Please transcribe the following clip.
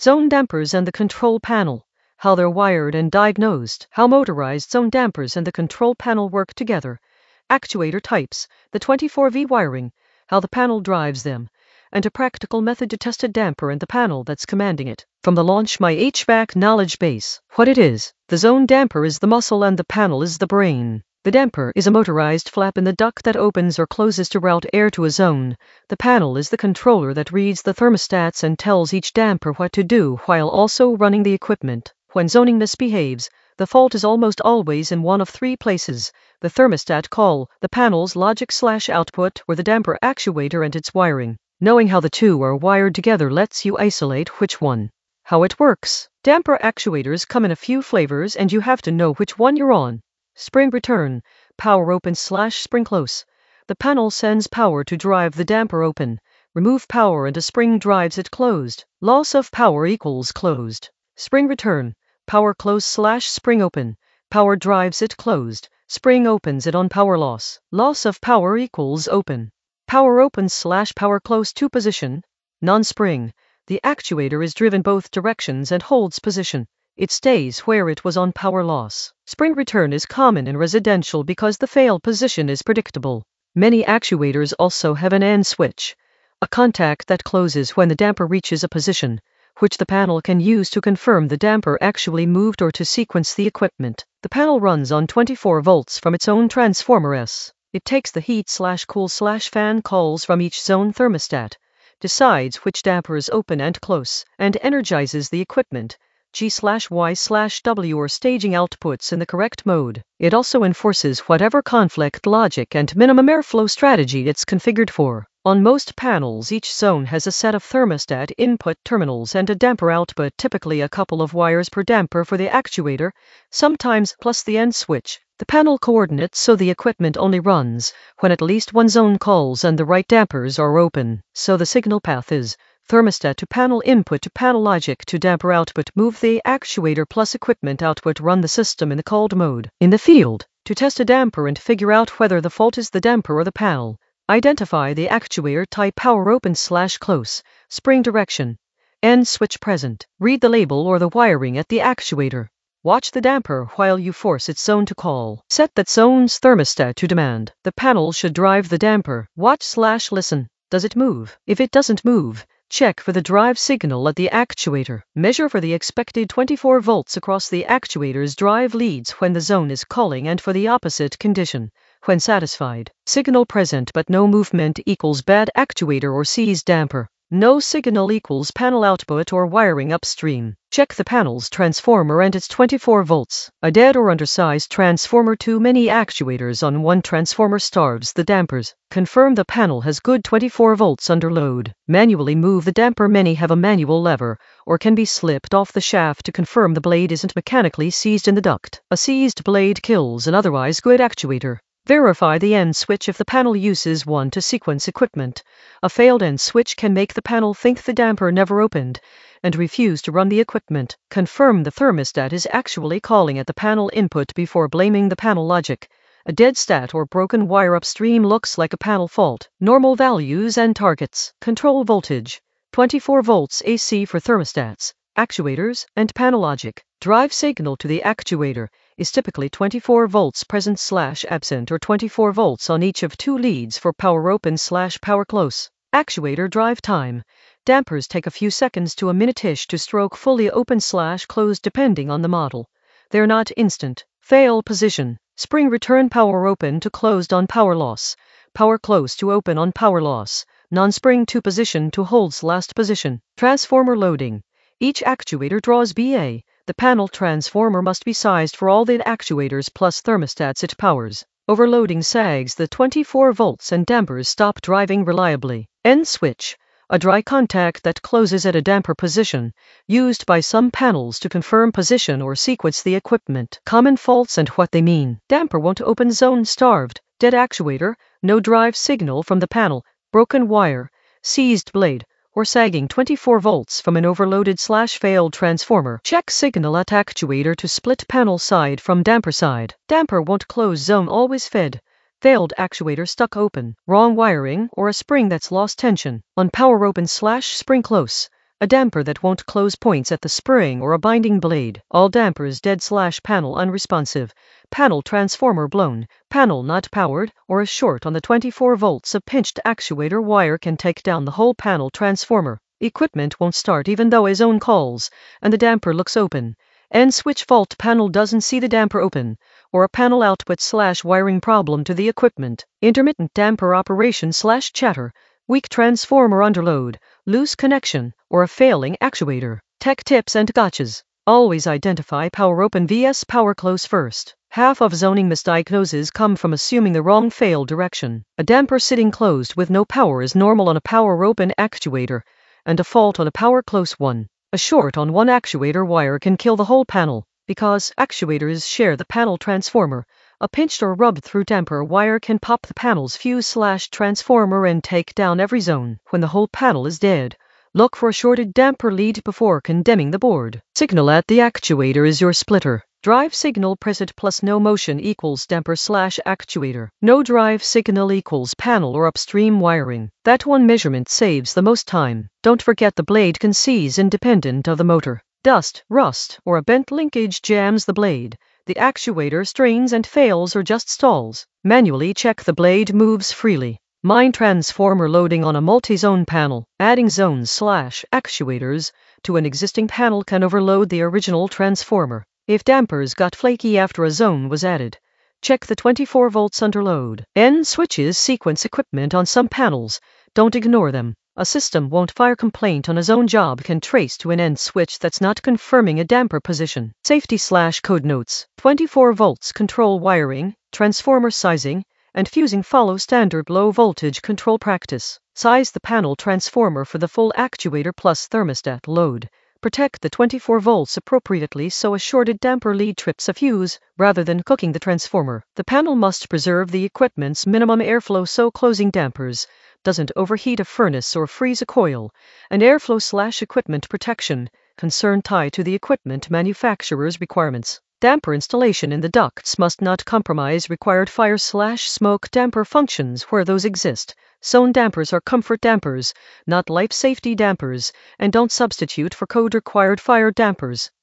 Zone dampers and the control panel. How they're wired and diagnosed. How motorized zone dampers and the control panel work together. Actuator types, the 24V wiring, how the panel drives them, and a practical method to test a damper and the panel that's commanding it. From the Launch My HVAC knowledge base. What it is. The zone damper is the muscle and the panel is the brain. The damper is a motorized flap in the duct that opens or closes to route air to a zone. The panel is the controller that reads the thermostats and tells each damper what to do while also running the equipment. When zoning misbehaves, the fault is almost always in one of three places: the thermostat call, the panel's logic/output, or the damper actuator and its wiring. Knowing how the two are wired together lets you isolate which one. How it works. Damper actuators come in a few flavors and you have to know which one you're on. Spring return, power open/spring close. The panel sends power to drive the damper open. Remove power and a spring drives it closed. Loss of power equals closed. Spring return, power close/spring open. Power drives it closed. Spring opens it on power loss. Loss of power equals open. Power open/power close to position. Non-spring. The actuator is driven both directions and holds position. It stays where it was on power loss. Spring return is common in residential because the fail position is predictable. Many actuators also have an end switch, a contact that closes when the damper reaches a position, which the panel can use to confirm the damper actually moved or to sequence the equipment. The panel runs on 24 volts from its own transformer S. It takes the heat/cool/fan calls from each zone thermostat, decides which damper is open and close, and energizes the equipment, G/Y/W, or staging outputs in the correct mode. It also enforces whatever conflict logic and minimum airflow strategy it's configured for. On most panels, each zone has a set of thermostat input terminals and a damper output, typically a couple of wires per damper for the actuator, sometimes plus the end switch. The panel coordinates so the equipment only runs when at least one zone calls and the right dampers are open. So the signal path is thermostat to panel input to panel logic to damper output. Move the actuator plus equipment output. Run the system in the called mode. In the field, to test a damper and figure out whether the fault is the damper or the panel, identify the actuator type, power open/close, spring direction, end switch present. Read the label or the wiring at the actuator. Watch the damper while you force its zone to call. Set that zone's thermostat to demand. The panel should drive the damper. Watch/listen. Does it move? If it doesn't move, check for the drive signal at the actuator. Measure for the expected 24 volts across the actuator's drive leads when the zone is calling and for the opposite condition. When satisfied, signal present but no movement equals bad actuator or seized damper. No signal equals panel output or wiring upstream. Check the panel's transformer and its 24 volts. A dead or undersized transformer. Too many actuators on one transformer starves the dampers. Confirm the panel has good 24 volts under load. Manually move the damper. Many have a manual lever or can be slipped off the shaft to confirm the blade isn't mechanically seized in the duct. A seized blade kills an otherwise good actuator. Verify the end switch if the panel uses one to sequence equipment. A failed end switch can make the panel think the damper never opened and refuse to run the equipment. Confirm the thermostat is actually calling at the panel input before blaming the panel logic. A dead stat or broken wire upstream looks like a panel fault. Normal values and targets. Control voltage, 24 volts AC for thermostats, actuators, and panel logic. Drive signal to the actuator is typically 24 volts present/absent or 24 volts on each of two leads for power open/power close. Actuator drive time. Dampers take a few seconds to a minute-ish to stroke fully open/closed depending on the model. They're not instant. Fail position. Spring return, power open to closed on power loss. Power close to open on power loss. Non-spring to position to holds last position. Transformer loading. Each actuator draws BA. The panel transformer must be sized for all the actuators plus thermostats it powers. Overloading sags the 24 volts and dampers stop driving reliably. End switch. A dry contact that closes at a damper position, used by some panels to confirm position or sequence the equipment. Common faults and what they mean. Damper won't open, zone starved, dead actuator, no drive signal from the panel, broken wire, seized blade, or sagging 24 volts from an overloaded/failed transformer. Check signal at actuator to split panel side from damper side. Damper won't close, zone always fed. Failed actuator stuck open, wrong wiring, or a spring that's lost tension. On power open/spring close, A damper that won't close points at the spring or a binding blade. All dampers dead/panel unresponsive. Panel transformer blown. Panel not powered or is short on the 24 volts. A pinched actuator wire can take down the whole panel transformer. Equipment won't start even though a zone calls and the damper looks open. End switch fault, panel doesn't see the damper open, or a panel output/wiring problem to the equipment. Intermittent damper operation/chatter, weak transformer under load, loose connection, or a failing actuator. Tech tips and gotchas. Always identify power open vs power close first. Half of zoning misdiagnoses come from assuming the wrong fail direction. A damper sitting closed with no power is normal on a power open actuator, and a fault on a power close one. A short on one actuator wire can kill the whole panel. Because actuators share the panel transformer, a pinched or rubbed through damper wire can pop the panel's fuse/transformer and take down every zone. When the whole panel is dead, look for a shorted damper lead before condemning the board. Signal at the actuator is your splitter. Drive signal preset plus no motion equals damper/actuator. No drive signal equals panel or upstream wiring. That one measurement saves the most time. Don't forget the blade can seize independent of the motor. Dust, rust, or a bent linkage jams the blade. The actuator strains and fails or just stalls. Manually check the blade moves freely. Mind transformer loading on a multi-zone panel. Adding zones/actuators to an existing panel can overload the original transformer. If dampers got flaky after a zone was added, check the 24 volts under load. End switches sequence equipment on some panels. Don't ignore them. A system won't fire complaint on a zone job can trace to an end switch that's not confirming a damper position. Safety/code notes. 24 volts control wiring, transformer sizing, and fusing follow standard low voltage control practice. Size the panel transformer for the full actuator plus thermostat load. Protect the 24 volts appropriately so a shorted damper lead trips a fuse rather than cooking the transformer. The panel must preserve the equipment's minimum airflow so closing dampers doesn't overheat a furnace or freeze a coil. And airflow/equipment protection concern tied to the equipment manufacturer's requirements. Damper installation in the ducts must not compromise required fire/smoke damper functions where those exist. Zone dampers are comfort dampers, not life safety dampers, and don't substitute for code-required fire dampers.